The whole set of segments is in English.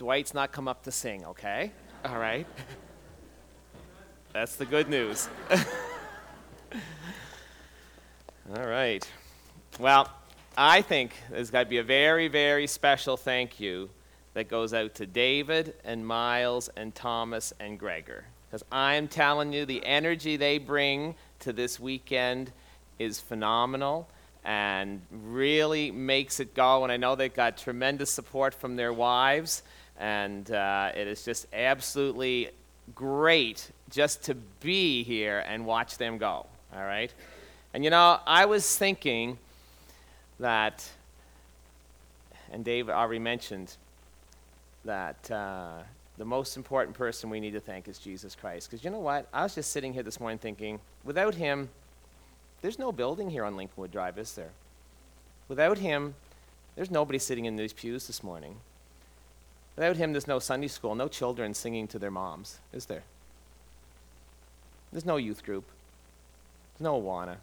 Dwight's not come up to sing, okay? All right? That's the good news. All right. Well, I think there's got to be a very, very special thank you that goes out to David and Miles and Thomas and Gregor. Because I'm telling you, the energy they bring to this weekend is phenomenal and really makes it go. And I know they've got tremendous support from their wives. And it is just absolutely great just to be here and watch them go. All right? And I was thinking that, and Dave already mentioned, that the most important person we need to thank is Jesus Christ. Because you know what? I was just sitting here this morning thinking, without him, there's no building here on Lincolnwood Drive, is there? Without him, there's nobody sitting in these pews this morning. Without him, there's no Sunday school, no children singing to their moms, is there? There's no youth group. There's no Awana.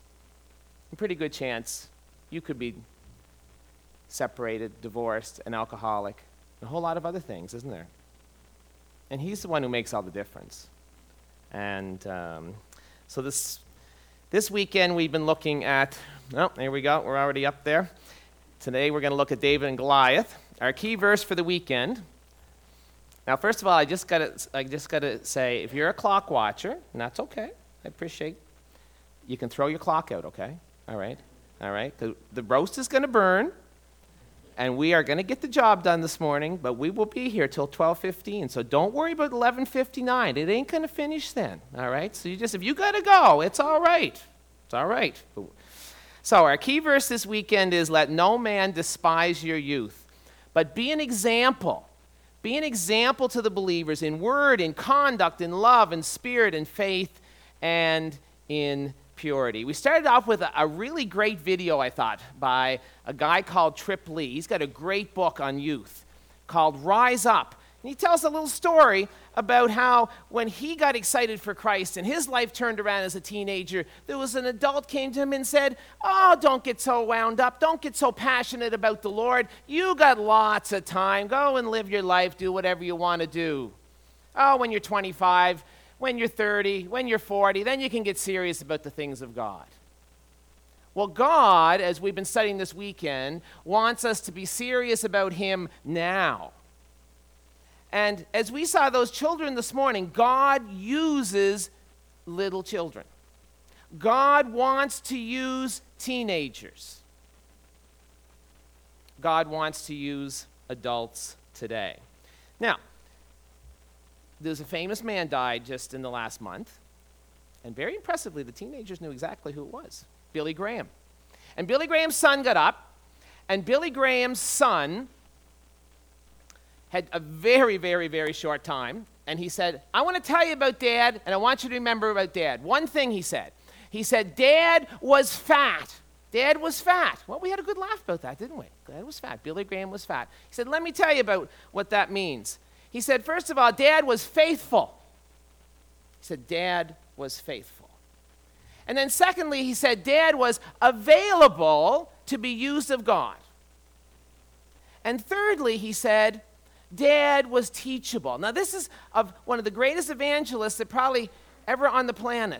A pretty good chance you could be separated, divorced, an alcoholic, and a whole lot of other things, isn't there? And he's the one who makes all the difference. And so this weekend we've been looking at, there we go, we're already up there. Today we're going to look at David and Goliath. Our key verse for the weekend. Now, first of all, I just gotta say, if you're a clock watcher, and that's okay, I appreciate, you can throw your clock out, okay? All right. The roast is going to burn, and we are going to get the job done this morning, but we will be here till 12:15. So don't worry about 11:59. It ain't going to finish then. All right. So if you got to go, it's all right. It's all right. So our key verse this weekend is, "Let no man despise your youth, but be an example. Be an example to the believers in word, in conduct, in love, in spirit, in faith, and in purity." We started off with a really great video, I thought, by a guy called Trip Lee. He's got a great book on youth called Rise Up. And he tells a little story about how when he got excited for Christ and his life turned around as a teenager, there was an adult came to him and said, "Oh, don't get so wound up. Don't get so passionate about the Lord. You got lots of time. Go and live your life. Do whatever you want to do. Oh, when you're 25, when you're 30, when you're 40, then you can get serious about the things of God." Well, God, as we've been studying this weekend, wants us to be serious about him now. And as we saw those children this morning, God uses little children. God wants to use teenagers. God wants to use adults today. Now, there's a famous man died just in the last month, and very impressively, the teenagers knew exactly who it was, Billy Graham. And Billy Graham's son got up, and Billy Graham's son had a very, very, very short time, and he said, "I want to tell you about Dad, and I want you to remember about Dad." One thing he said, "Dad was fat. Dad was fat." Well, we had a good laugh about that, didn't we? Dad was fat. Billy Graham was fat. He said, "Let me tell you about what that means." He said, first of all, Dad was faithful. He said, Dad was faithful. And then secondly, he said, Dad was available to be used of God. And thirdly, he said, Dad was teachable. Now, this is of one of the greatest evangelists that probably ever on the planet.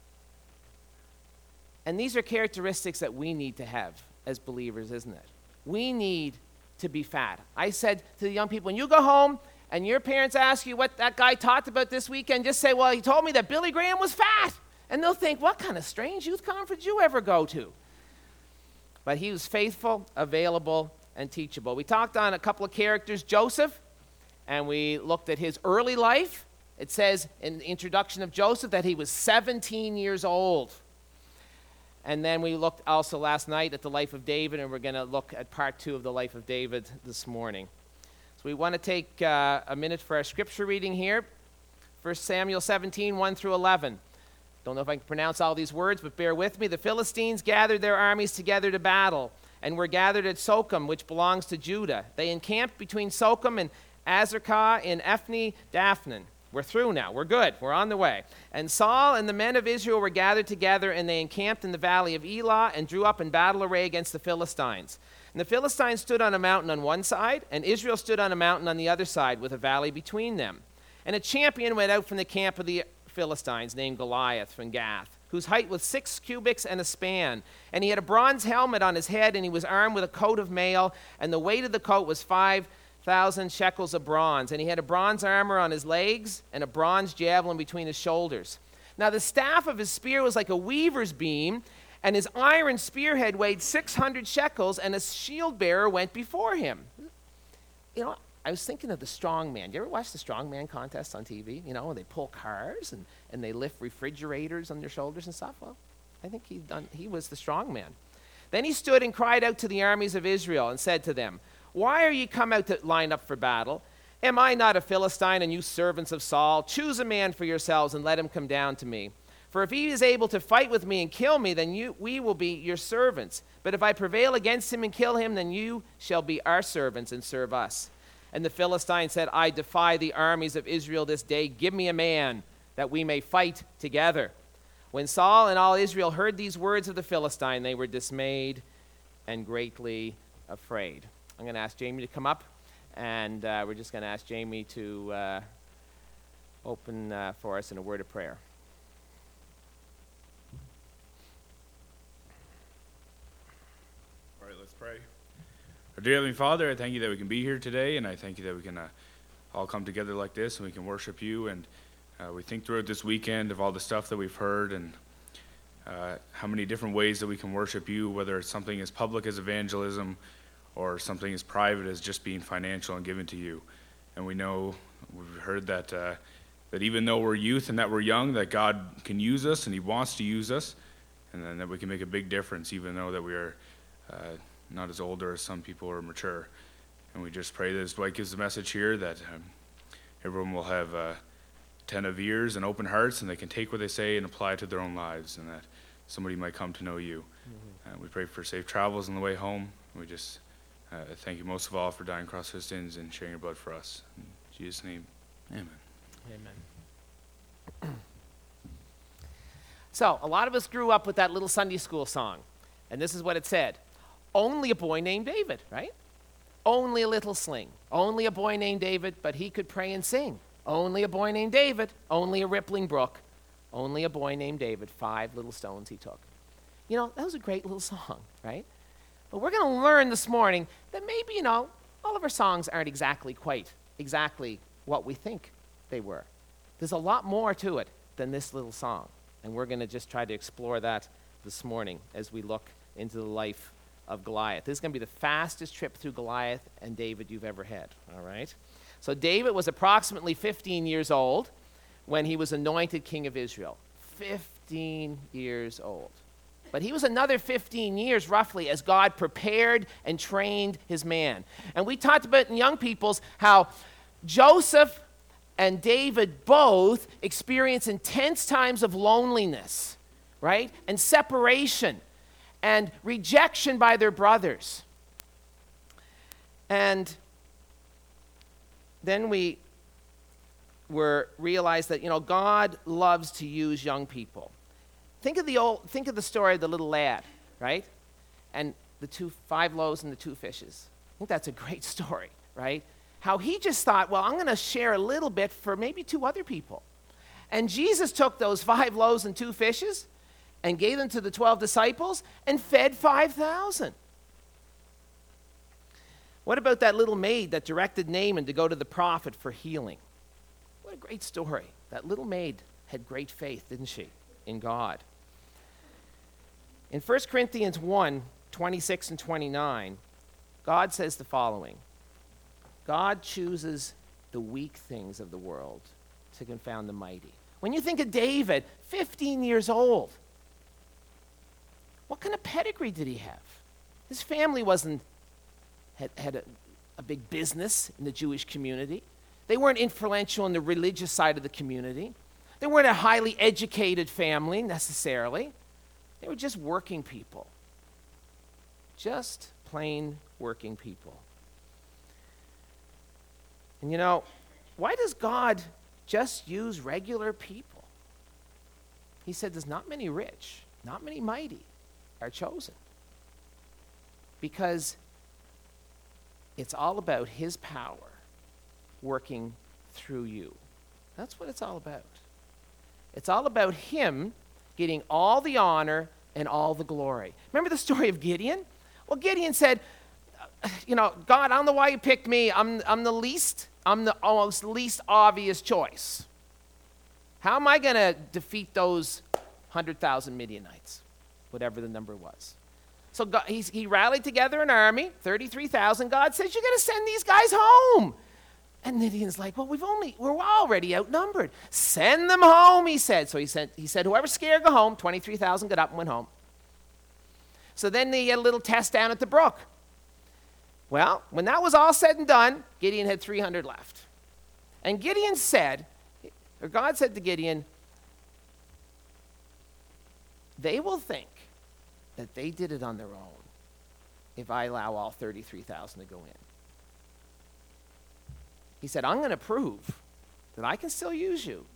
And these are characteristics that we need to have as believers, isn't it? We need to be fat. I said to the young people, when you go home and your parents ask you what that guy talked about this weekend, just say, well, he told me that Billy Graham was fat. And they'll think, what kind of strange youth conference you ever go to? But he was faithful, available, and teachable. We talked on a couple of characters, Joseph, and we looked at his early life. It says in the introduction of Joseph that he was 17 years old. And then we looked also last night at the life of David, and we're going to look at part 2 of the life of David this morning. So we want to take a minute for our scripture reading here. 1 Samuel 17, 1 through 11. Don't know if I can pronounce all these words, but bear with me. The Philistines gathered their armies together to battle, and were gathered at Sochem, which belongs to Judah. They encamped between Sochem and Azekah in Ephni Daphne. We're through now. We're good. We're on the way. And Saul and the men of Israel were gathered together, and they encamped in the valley of Elah and drew up in battle array against the Philistines. And the Philistines stood on a mountain on one side, and Israel stood on a mountain on the other side, with a valley between them. And a champion went out from the camp of the Philistines, named Goliath from Gath, whose height was 6 cubits and a span. And he had a bronze helmet on his head, and he was armed with a coat of mail, and the weight of the coat was 5,000 shekels of bronze. And he had a bronze armor on his legs, and a bronze javelin between his shoulders. Now the staff of his spear was like a weaver's beam, and his iron spearhead weighed 600 shekels, and a shield bearer went before him. You know, I was thinking of the strongman. You ever watch the strongman contests on TV? You know, they pull cars and they lift refrigerators on their shoulders and stuff. Well, I think he was the strongman. Then he stood and cried out to the armies of Israel and said to them, "Why are ye come out to line up for battle? Am I not a Philistine, and you servants of Saul? Choose a man for yourselves and let him come down to me. For if he is able to fight with me and kill me, then we will be your servants. But if I prevail against him and kill him, then you shall be our servants and serve us." And the Philistine said, "I defy the armies of Israel this day. Give me a man that we may fight together." When Saul and all Israel heard these words of the Philistine, they were dismayed and greatly afraid. I'm going to ask Jamie to come up, and we're just going to ask Jamie to open for us in a word of prayer. All right, let's pray. Our dear Heavenly Father, I thank you that we can be here today, and I thank you that we can all come together like this and we can worship you. And we think throughout this weekend of all the stuff that we've heard and how many different ways that we can worship you, whether it's something as public as evangelism or something as private as just being financial and given to you. And we know, we've heard that that even though we're youth and that we're young, that God can use us and he wants to use us, and then that we can make a big difference even though that we are not as older as some people are mature. And we just pray that as Dwight gives the message here, that everyone will have attentive ears and open hearts, and they can take what they say and apply it to their own lives, and that somebody might come to know you. Mm-hmm. We pray for safe travels on the way home. We just thank you most of all for dying across our sins and sharing your blood for us. In Jesus' name, amen. Amen. So, a lot of us grew up with that little Sunday school song, and this is what it said. Only a boy named David, right? Only a little sling. Only a boy named David, but he could pray and sing. Only a boy named David, only a rippling brook. Only a boy named David, 5 little stones he took. You know, that was a great little song, right? But we're going to learn this morning that maybe, all of our songs aren't exactly what we think they were. There's a lot more to it than this little song. And we're going to just try to explore that this morning as we look into the life of Goliath. This is going to be the fastest trip through Goliath and David you've ever had, all right? So David was approximately 15 years old when he was anointed king of Israel. 15 years old. But he was another 15 years, roughly, as God prepared and trained his man. And we talked about in Young People's how Joseph and David both experienced intense times of loneliness, right? And separation and rejection by their brothers. And then we realized that, God loves to use young people. Think of the story of the little lad, right? And the 5 loaves and the 2 fishes. I think that's a great story, right? How he just thought, well, I'm going to share a little bit for maybe 2 other people. And Jesus took those 5 loaves and 2 fishes and gave them to the 12 disciples and fed 5,000. What about that little maid that directed Naaman to go to the prophet for healing? What a great story. That little maid had great faith, didn't she, in God? In 1 Corinthians 1, 26 and 29, God says the following. God chooses the weak things of the world to confound the mighty. When you think of David, 15 years old, what kind of pedigree did he have? His family had a big business in the Jewish community. They weren't influential in the religious side of the community. They weren't a highly educated family necessarily. They were just working people. Just plain working people. And why does God just use regular people? He said there's not many rich, not many mighty are chosen. Because It's all about his power working through you. That's what it's all about. It's all about him getting all the honor and all the glory. Remember the story of Gideon? Well, Gideon said, God, I don't know why you picked me. I'm the almost least obvious choice. How am I going to defeat those 100,000 Midianites? Whatever the number was. So God, he rallied together an army, 33,000. God says, you're going to send these guys home. And Gideon's like, well, we're already outnumbered. Send them home, he said. So he said, whoever's scared, go home. 23,000 got up and went home. So then they had a little test down at the brook. Well, when that was all said and done, Gideon had 300 left. And God said to Gideon, they will think that they did it on their own if I allow all 33,000 to go in. He said, I'm going to prove that I can still use you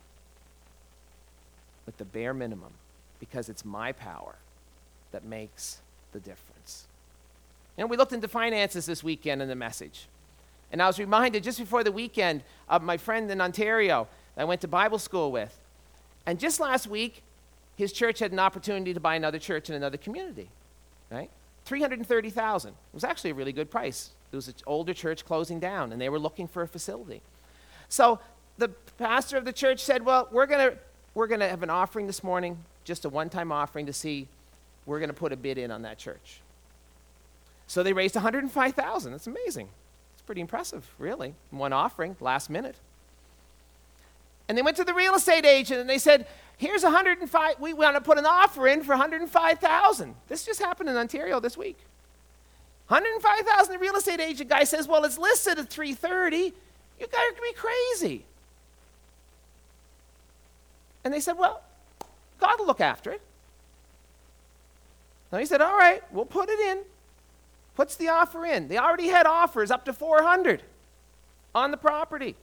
with the bare minimum because it's my power that makes the difference. We looked into finances this weekend in the message. And I was reminded just before the weekend of my friend in Ontario that I went to Bible school with. And just last week, his church had an opportunity to buy another church in another community, right? $330,000. It was actually a really good price. It was an older church closing down, and they were looking for a facility. So the pastor of the church said, well, we're gonna have an offering this morning, just a one-time offering to see, we're going to put a bid in on that church. So they raised $105,000. That's amazing. It's pretty impressive, really. One offering, last minute. And they went to the real estate agent and they said, here's 105, we want to put an offer in for $105,000. This just happened in Ontario this week. $105,000, the real estate agent guy says, well, it's listed at $330,000. You guys are be crazy. And they said, well, God will look after it. And he said, all right, we'll put it in. Puts the offer in. They already had offers up to $400,000 on the property.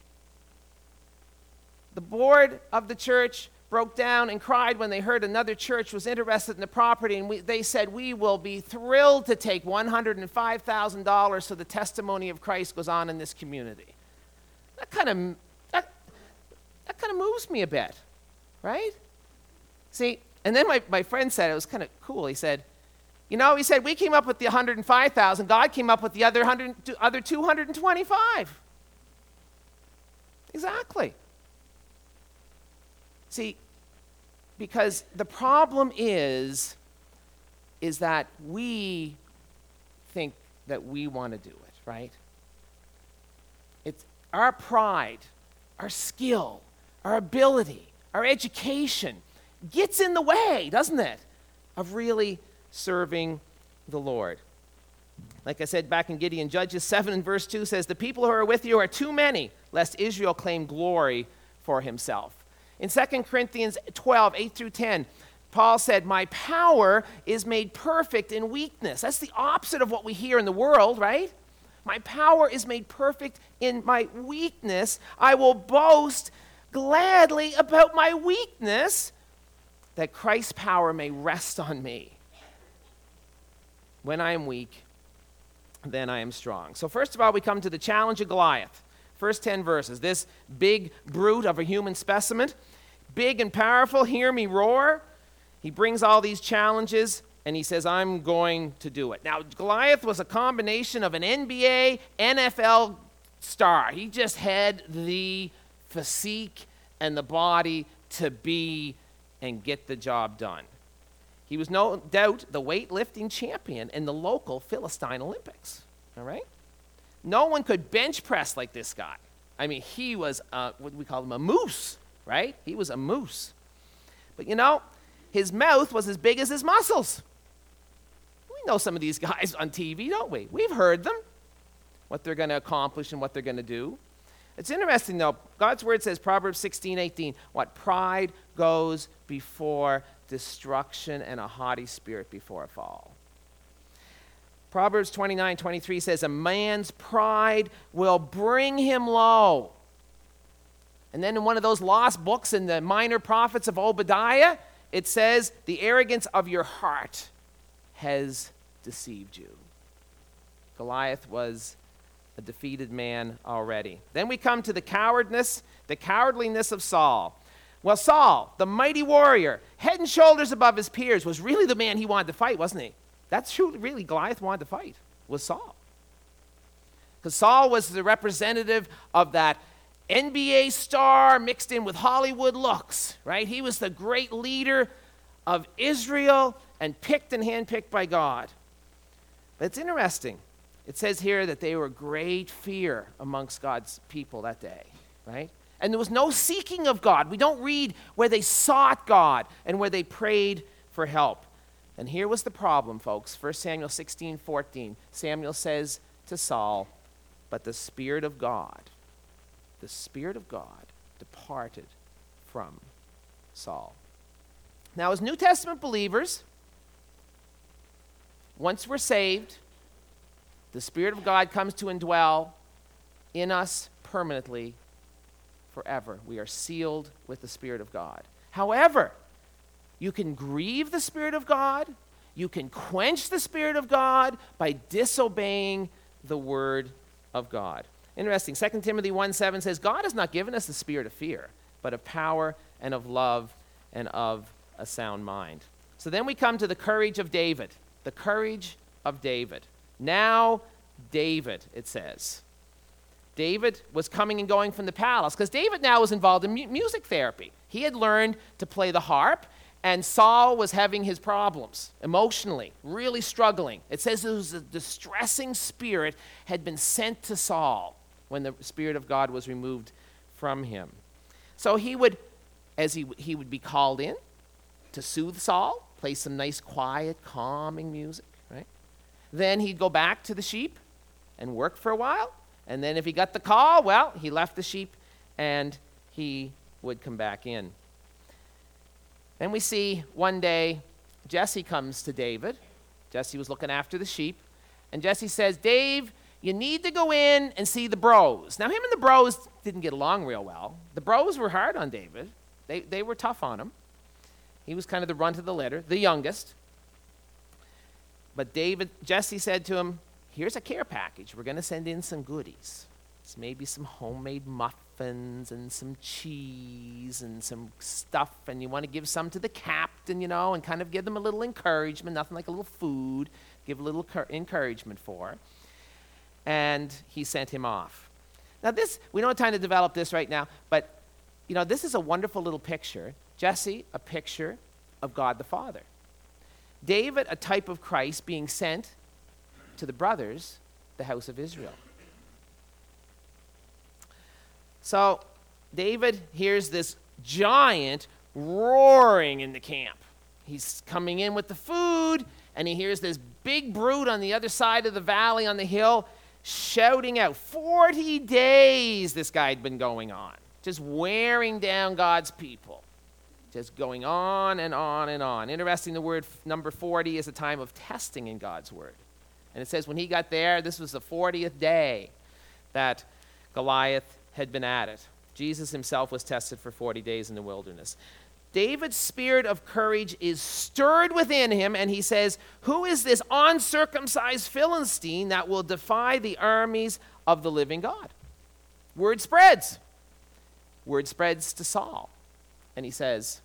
The board of the church broke down and cried when they heard another church was interested in the property, and they said, we will be thrilled to take $105,000 so the testimony of Christ goes on in this community. That kind of moves me a bit, right? See, and then my friend said, it was kind of cool. He said, he said, we came up with the $105,000. God came up with the other $225,000. Exactly. See, because the problem is that we think that we want to do it, right? It's our pride, our skill, our ability, our education gets in the way, doesn't it, of really serving the Lord. Like I said back in Gideon, Judges 7 and verse 2 says, the people who are with you are too many, lest Israel claim glory for himself. In 2 Corinthians 12, 8 through 10, Paul said, my power is made perfect in weakness. That's the opposite of what we hear in the world, right? My power is made perfect in my weakness. I will boast gladly about my weakness, that Christ's power may rest on me. When I am weak, then I am strong. So first of all, we come to the challenge of Goliath. First 10 verses. This big brute of a human specimen, big and powerful, hear me roar. He brings all these challenges, and he says, I'm going to do it. Now, Goliath was a combination of an NBA, NFL star. He just had the physique and the body to be and get the job done. He was no doubt the weightlifting champion in the local Philistine Olympics, all right? No one could bench press like this guy. I mean, he was, what do we call him, a moose, right? He was a moose. But his mouth was as big as his muscles. We know some of these guys on TV, don't we? We've heard them, what they're going to accomplish and what they're going to do. It's interesting, though. God's word says, Proverbs 16:18, what pride goes before destruction and a haughty spirit before a fall. Proverbs 29:23 says, a man's pride will bring him low. And then in one of those lost books in the minor prophets of Obadiah, it says, the arrogance of your heart has deceived you. Goliath was a defeated man already. Then we come to the cowardliness of Saul. Well, Saul, the mighty warrior, head and shoulders above his peers, was really the man he wanted to fight, wasn't he? That's who really Goliath wanted to fight, was Saul. Because Saul was the representative of that NBA star mixed in with Hollywood looks, right? He was the great leader of Israel and picked and handpicked by God. But it's interesting. It says here that they were great fear amongst God's people that day, right? And there was no seeking of God. We don't read where they sought God and where they prayed for help. And here was the problem, folks. 1 Samuel 16:14. Samuel says to Saul, but the Spirit of God departed from Saul. Now, as New Testament believers, once we're saved, the Spirit of God comes to indwell in us permanently forever. We are sealed with the Spirit of God. However, you can grieve the Spirit of God. You can quench the Spirit of God by disobeying the Word of God. Interesting. 2 Timothy 1:7 says, God has not given us the spirit of fear, but of power and of love and of a sound mind. So then we come to the courage of David. The courage of David. Now David, it says. David was coming and going from the palace because David now was involved in music therapy. He had learned to play the harp, and Saul was having his problems emotionally, really struggling. It says it was a distressing spirit had been sent to Saul when the Spirit of God was removed from him. So he would be called in to soothe Saul, play some nice, quiet, calming music, right? Then he'd go back to the sheep and work for a while. And then if he got the call, well, he left the sheep and he would come back in. Then we see one day Jesse comes to David. Jesse was looking after the sheep. And Jesse says, Dave, you need to go in and see the bros. Now, him and the bros didn't get along real well. The bros were hard on David. They were tough on him. He was kind of the runt of the litter, the youngest. But Jesse said to him, here's a care package. We're going to send in some goodies. It's maybe some homemade muffins and some cheese and some stuff. And you want to give some to the captain, and kind of give them a little encouragement, nothing like a little food. Give a little encouragement for. And he sent him off. Now we don't have time to develop this right now, but this is a wonderful little picture. Jesse, a picture of God the Father. David, a type of Christ being sent to the brothers, the house of Israel. So David hears this giant roaring in the camp. He's coming in with the food, and he hears this big brute on the other side of the valley on the hill shouting out. 40 days this guy had been going on, just wearing down God's people. Just going on and on and on. Interesting, the word number 40 is a time of testing in God's word. And it says when he got there, this was the 40th day that Goliath had been at it. Jesus himself was tested for 40 days in the wilderness. David's spirit of courage is stirred within him, and he says, who is this uncircumcised Philistine that will defy the armies of the living God? Word spreads. Word spreads to Saul. And he says,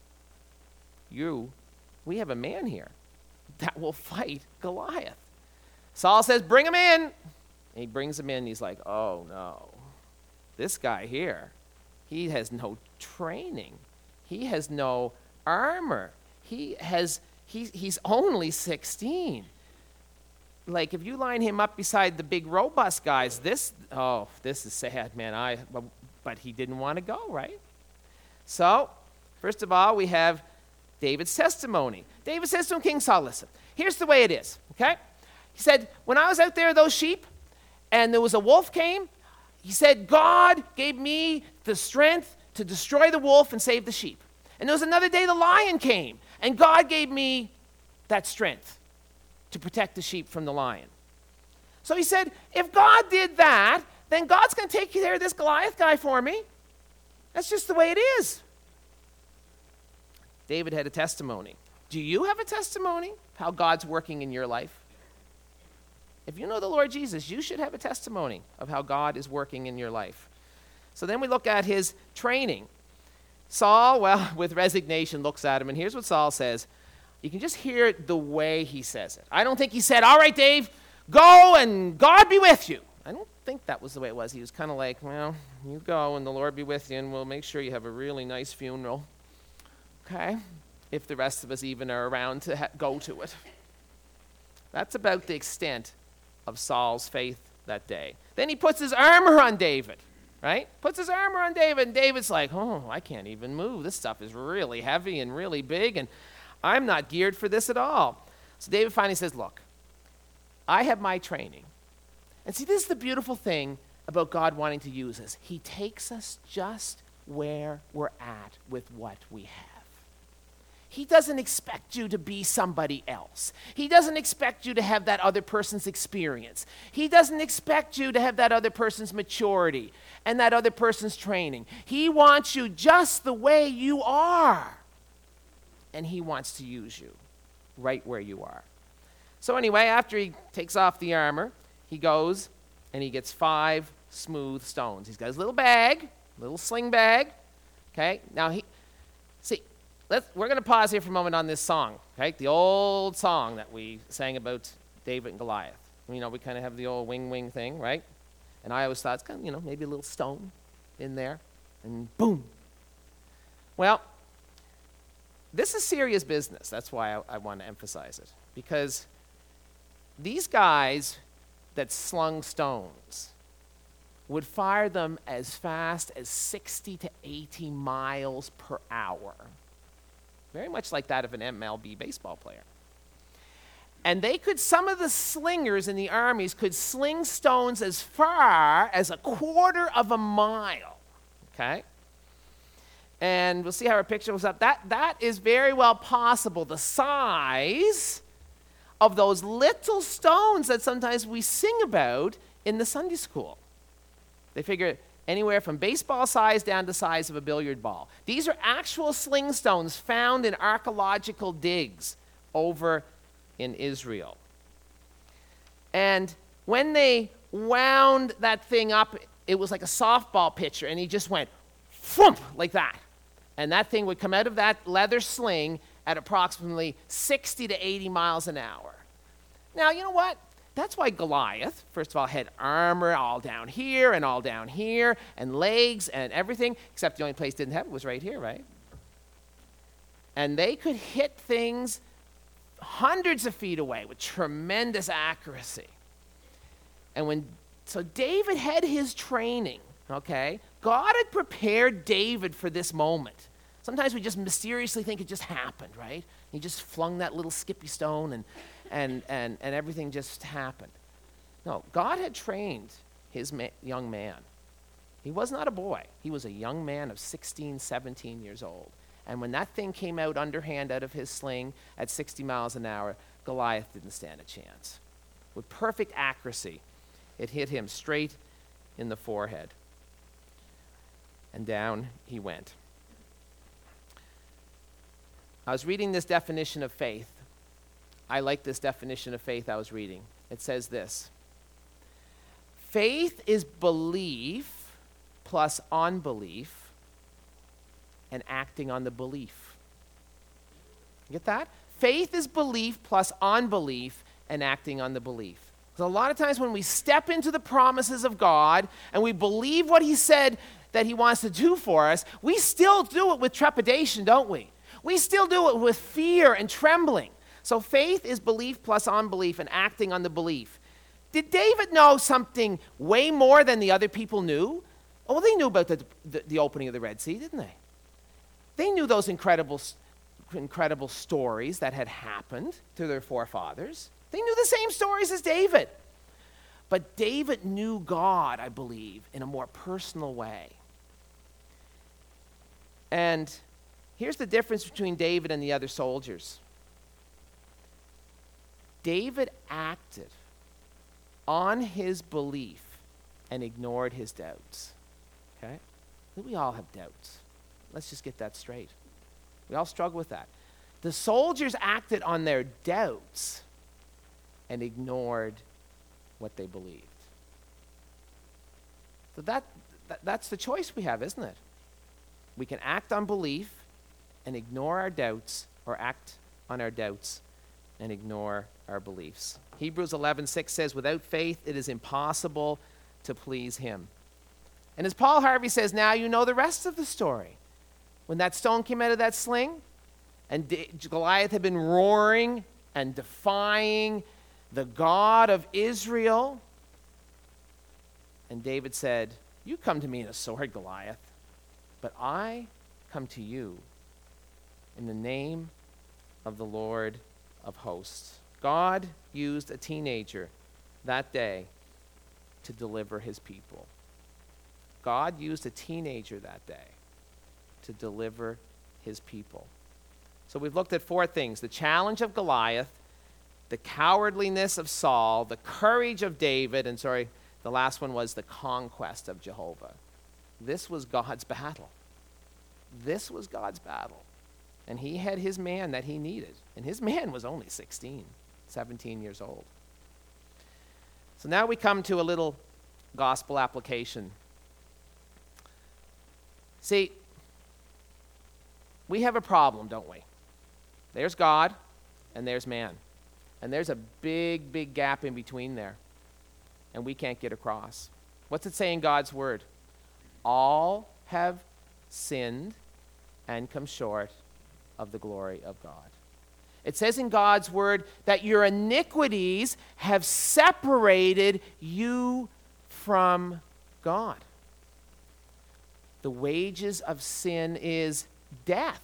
we have a man here that will fight Goliath. Saul says, bring him in. And he brings him in, and he's like, oh no, this guy here, he has no training. He has no armor. He's only 16. Like, if you line him up beside the big robust guys, this is sad, man. But he didn't want to go, right? So, first of all, we have David's testimony. David says to him, King Saul, listen, here's the way it is, okay? He said, when I was out there, those sheep, and there was a wolf came, he said, God gave me the strength to destroy the wolf and save the sheep. And there was another day the lion came, and God gave me that strength to protect the sheep from the lion. So he said, if God did that, then God's going to take care of this Goliath guy for me. That's just the way it is. David had a testimony. Do you have a testimony? How God's working in your life? If you know the Lord Jesus, you should have a testimony of how God is working in your life. So then we look at his training. Saul, well, with resignation, looks at him, and here's what Saul says. You can just hear it the way he says it. I don't think he said, all right, Dave, go and God be with you. I don't think that was the way it was. He was kind of like, well, you go and the Lord be with you, and we'll make sure you have a really nice funeral. Okay? If the rest of us even are around to go to it. That's about the extent of Saul's faith that day. Then he puts his armor on David, right? Puts his armor on David, and David's like, oh, I can't even move. This stuff is really heavy and really big, and I'm not geared for this at all. So David finally says, look, I have my training. And see, this is the beautiful thing about God wanting to use us. He takes us just where we're at with what we have. He doesn't expect you to be somebody else. He doesn't expect you to have that other person's experience. He doesn't expect you to have that other person's maturity and that other person's training. He wants you just the way you are. And he wants to use you right where you are. So anyway, after he takes off the armor, he goes and he gets 5 smooth stones. He's got his little bag, little sling bag. Okay, now we're going to pause here for a moment on this song, okay? The old song that we sang about David and Goliath. You know, we kind of have the old wing thing, right? And I always thought it's kind of, maybe a little stone in there, and boom. Well, this is serious business. That's why I want to emphasize it. Because these guys that slung stones would fire them as fast as 60 to 80 miles per hour. Very much like that of an MLB baseball player. And some of the slingers in the armies could sling stones as far as a quarter of a mile, okay? And we'll see how our picture was up. That is very well possible. The size of those little stones that sometimes we sing about in the Sunday school. They figure anywhere from baseball size down to the size of a billiard ball. These are actual sling stones found in archaeological digs over in Israel. And when they wound that thing up, it was like a softball pitcher, and he just went thump like that. And that thing would come out of that leather sling at approximately 60 to 80 miles an hour. Now, you know what? That's why Goliath, first of all, had armor all down here and all down here, and legs and everything, except the only place didn't have it was right here, right? And they could hit things hundreds of feet away with tremendous accuracy. So David had his training, okay? God had prepared David for this moment. Sometimes we just mysteriously think it just happened, right? He just flung that little skippy stone and everything just happened. No, God had trained his young man. He was not a boy. He was a young man of 16, 17 years old. And when that thing came out underhand out of his sling at 60 miles an hour, Goliath didn't stand a chance. With perfect accuracy, it hit him straight in the forehead. And down he went. I was reading this definition of faith. I like this definition of faith I was reading. It says this: faith is belief plus unbelief and acting on the belief. You get that? Faith is belief plus unbelief and acting on the belief. So a lot of times when we step into the promises of God and we believe what he said that he wants to do for us, we still do it with trepidation, don't we? We still do it with fear and trembling. So faith is belief plus unbelief and acting on the belief. Did David know something way more than the other people knew? Oh, they knew about the opening of the Red Sea, didn't they? They knew those incredible stories that had happened to their forefathers. They knew the same stories as David. But David knew God, I believe, in a more personal way. And here's the difference between David and the other soldiers. David acted on his belief and ignored his doubts. Okay? We all have doubts. Let's just get that straight. We all struggle with that. The soldiers acted on their doubts and ignored what they believed. So that's the choice we have, isn't it? We can act on belief and ignore our doubts, or act on our doubts and ignore our beliefs. Hebrews 11:6 says, without faith it is impossible to please him. And as Paul Harvey says, now you know the rest of the story. When that stone came out of that sling, and Goliath had been roaring and defying the God of Israel, and David said, you come to me in a sword, Goliath, but I come to you in the name of the Lord of hosts. God used a teenager that day to deliver his people. God used a teenager that day to deliver his people. So we've looked at four things: the challenge of Goliath, the cowardliness of Saul, the courage of David, and the last one was the conquest of Jehovah. This was God's battle. This was God's battle. And he had his man that he needed. And his man was only 16, 17 years old. So now we come to a little gospel application. See, we have a problem, don't we? There's God and there's man. And there's a big, big gap in between there. And we can't get across. What's it say in God's word? All have sinned and come short of the glory of God. It says in God's word that your iniquities have separated you from God. The wages of sin is death.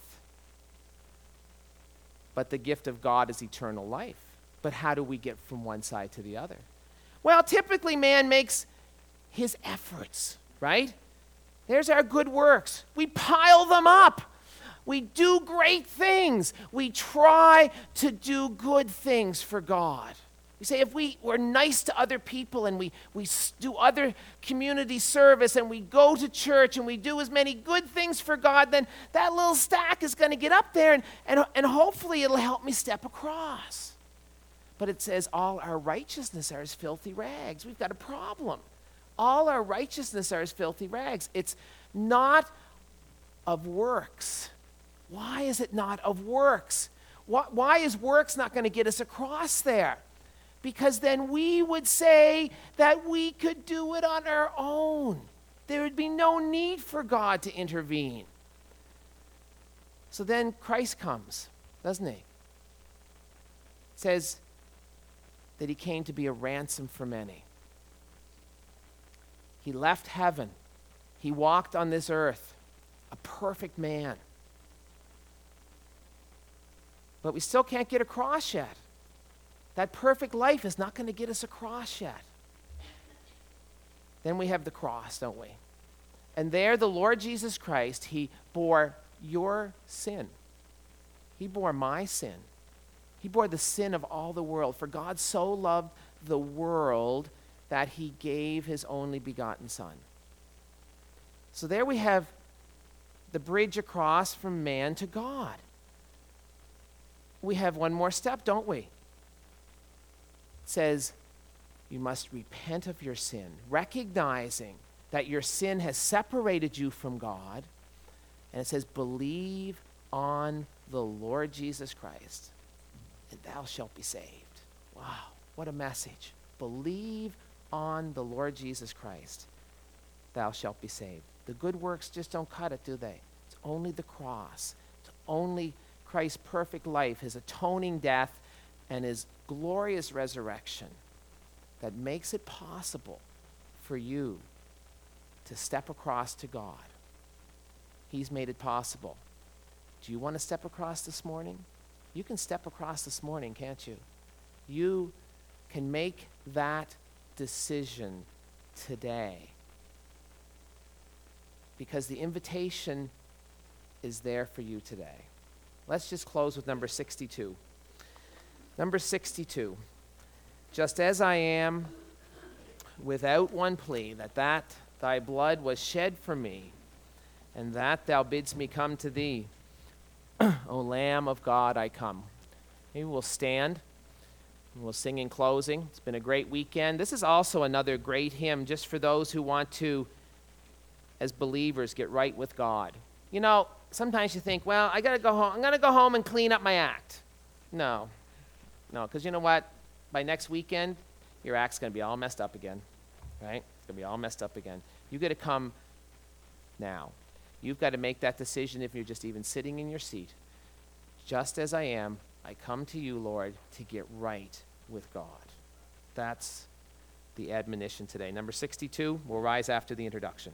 But the gift of God is eternal life. But how do we get from one side to the other? Well, typically man makes his efforts, right? There's our good works. We pile them up. We do great things. We try to do good things for God. We say if we're nice to other people and we do other community service and we go to church and we do as many good things for God, then that little stack is going to get up there and hopefully it'll help me step across. But it says all our righteousness are as filthy rags. We've got a problem. All our righteousness are as filthy rags. It's not of works. Why is it not of works? Why is works not going to get us across there? Because then we would say that we could do it on our own. There would be no need for God to intervene. So then Christ comes, doesn't he? It says that he came to be a ransom for many. He left heaven. He walked on this earth, a perfect man. But we still can't get across yet. That perfect life is not going to get us across yet. Then we have the cross, don't we? And there the Lord Jesus Christ, he bore your sin. He bore my sin. He bore the sin of all the world. For God so loved the world that he gave his only begotten Son. So there we have the bridge across from man to God. We have one more step, don't we? It says, you must repent of your sin, recognizing that your sin has separated you from God. And it says, believe on the Lord Jesus Christ, and thou shalt be saved. Wow, what a message. Believe on the Lord Jesus Christ, thou shalt be saved. The good works just don't cut it, do they? It's only the cross. It's only Christ's perfect life, his atoning death, and his glorious resurrection that makes it possible for you to step across to God. He's made it possible. Do you want to step across this morning? You can step across this morning, can't you? You can make that decision today because the invitation is there for you today. Let's just close with number 62. Number 62. Just as I am, without one plea, that thy blood was shed for me, and that thou bidst me come to thee, O Lamb of God, I come. Maybe we'll stand. We'll sing in closing. It's been a great weekend. This is also another great hymn just for those who want to, as believers, get right with God. You know, sometimes you think, well, I got to go home. I'm going to go home and clean up my act. No, because you know what? By next weekend, your act's going to be all messed up again, right? It's going to be all messed up again. You got to come now. You've got to make that decision if you're just even sitting in your seat. Just as I am, I come to you, Lord, to get right with God. That's the admonition today. Number 62 will rise after the introduction.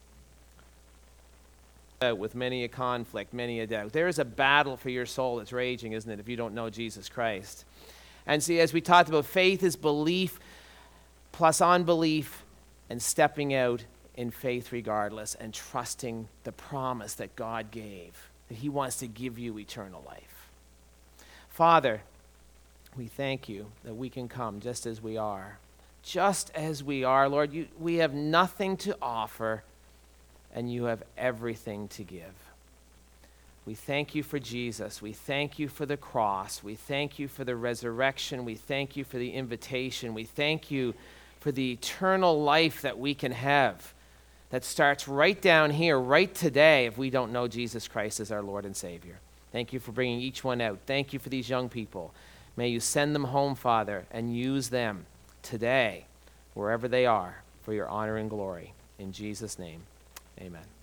With many a conflict, many a doubt. There is a battle for your soul that's raging, isn't it, if you don't know Jesus Christ? And see, as we talked about, faith is belief plus unbelief and stepping out in faith regardless and trusting the promise that God gave, that he wants to give you eternal life. Father, we thank you that we can come just as we are. Just as we are, Lord, we have nothing to offer, and you have everything to give. We thank you for Jesus. We thank you for the cross. We thank you for the resurrection. We thank you for the invitation. We thank you for the eternal life that we can have that starts right down here, right today, if we don't know Jesus Christ as our Lord and Savior. Thank you for bringing each one out. Thank you for these young people. May you send them home, Father, and use them today, wherever they are, for your honor and glory. In Jesus' name, amen.